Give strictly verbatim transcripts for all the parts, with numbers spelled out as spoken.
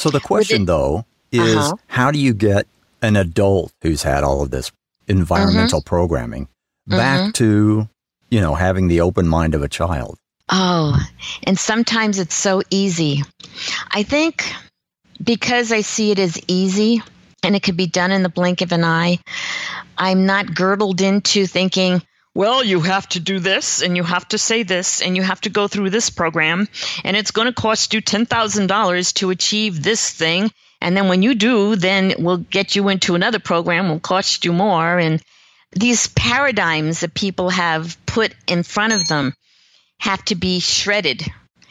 So the question, it, though, is uh-huh. how do you get an adult who's had all of this environmental mm-hmm. programming back mm-hmm. to, you know, having the open mind of a child? Oh, and sometimes it's so easy. I think because I see it as easy and it could be done in the blink of an eye, I'm not girdled into thinking, well, you have to do this and you have to say this and you have to go through this program and it's going to cost you ten thousand dollars to achieve this thing. And then when you do, then we'll get you into another program, will cost you more. And these paradigms that people have put in front of them have to be shredded.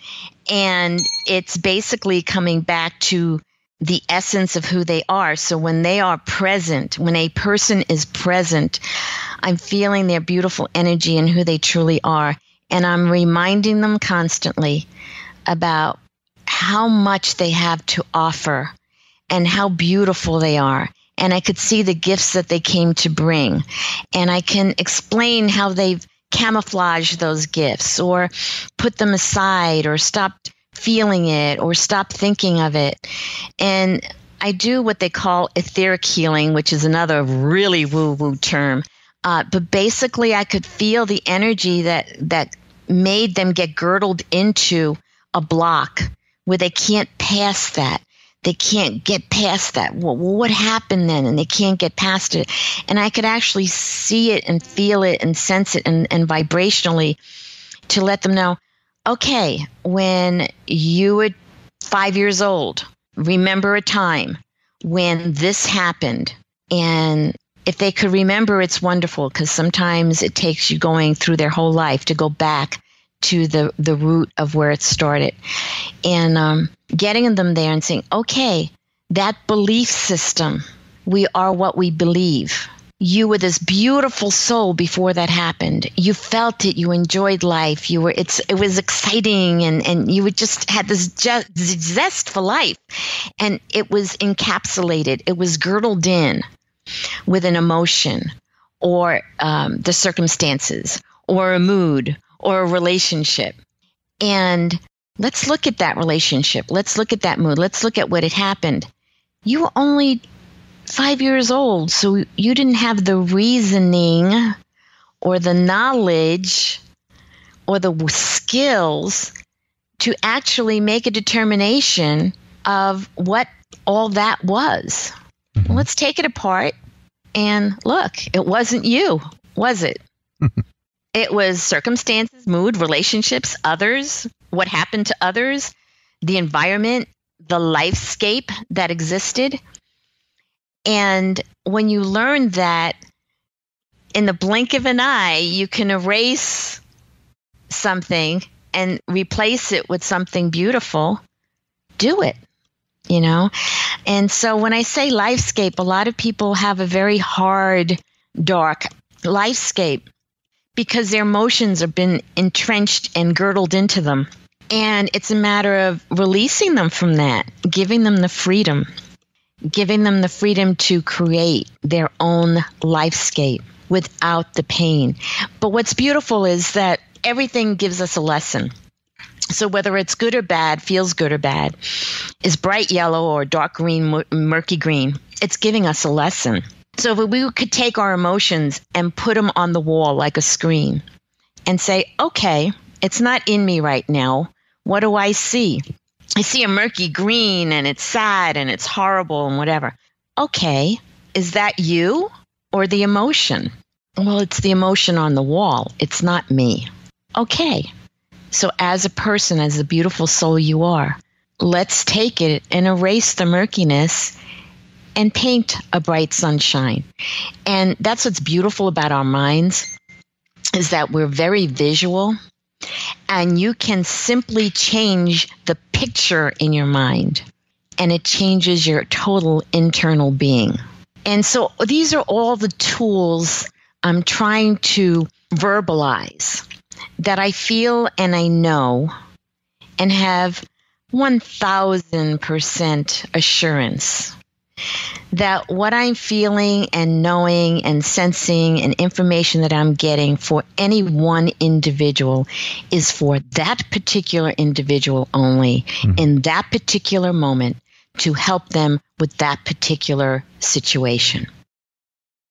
And it's basically coming back to the essence of who they are. So when they are present, when a person is present, I'm feeling their beautiful energy and who they truly are. And I'm reminding them constantly about how much they have to offer and how beautiful they are. And I could see the gifts that they came to bring. And I can explain how they've camouflaged those gifts or put them aside or stopped feeling it or stop thinking of it. And I do what they call etheric healing, which is another really woo-woo term. Uh, but basically, I could feel the energy that that made them get girdled into a block where they can't pass that. They can't get past that. Well, what happened then? And they can't get past it. And I could actually see it and feel it and sense it and, and vibrationally to let them know, okay, when you were five years old, remember a time when this happened. And if they could remember, it's wonderful, because sometimes it takes you going through their whole life to go back to the, the root of where it started. And um, getting them there and saying, okay, that belief system, we are what we believe. You were this beautiful soul before that happened. You felt it. You enjoyed life. You were. It's. It was exciting, and and you would just had this je- zest for life, and it was encapsulated. It was girdled in with an emotion, or um, the circumstances, or a mood, or a relationship. And let's look at that relationship. Let's look at that mood. Let's look at what had happened. You were only five years old, so you didn't have the reasoning or the knowledge or the skills to actually make a determination of what all that was. Mm-hmm. Well, let's take it apart and look. It wasn't you, was it? It was circumstances, mood, relationships, others, what happened to others, the environment, the lifescape that existed. And when you learn that in the blink of an eye, you can erase something and replace it with something beautiful, do it, you know? And so when I say lifescape, a lot of people have a very hard, dark lifescape because their emotions have been entrenched and girdled into them. And it's a matter of releasing them from that, giving them the freedom. Giving them the freedom to create their own lifescape without the pain. But what's beautiful is that everything gives us a lesson. So whether it's good or bad, feels good or bad, is bright yellow or dark green, murky green, it's giving us a lesson. So if we could take our emotions and put them on the wall like a screen and say, okay, it's not in me right now. What do I see? I see a murky green and it's sad and it's horrible and whatever. Okay, is that you or the emotion? Well, it's the emotion on the wall. It's not me. Okay, so as a person, as the beautiful soul you are, let's take it and erase the murkiness and paint a bright sunshine. And that's what's beautiful about our minds, is that we're very visual. And you can simply change the picture in your mind, and it changes your total internal being. And so these are all the tools I'm trying to verbalize that I feel and I know and have one thousand percent assurance that what I'm feeling and knowing and sensing and information that I'm getting for any one individual is for that particular individual only, mm-hmm. in that particular moment, to help them with that particular situation.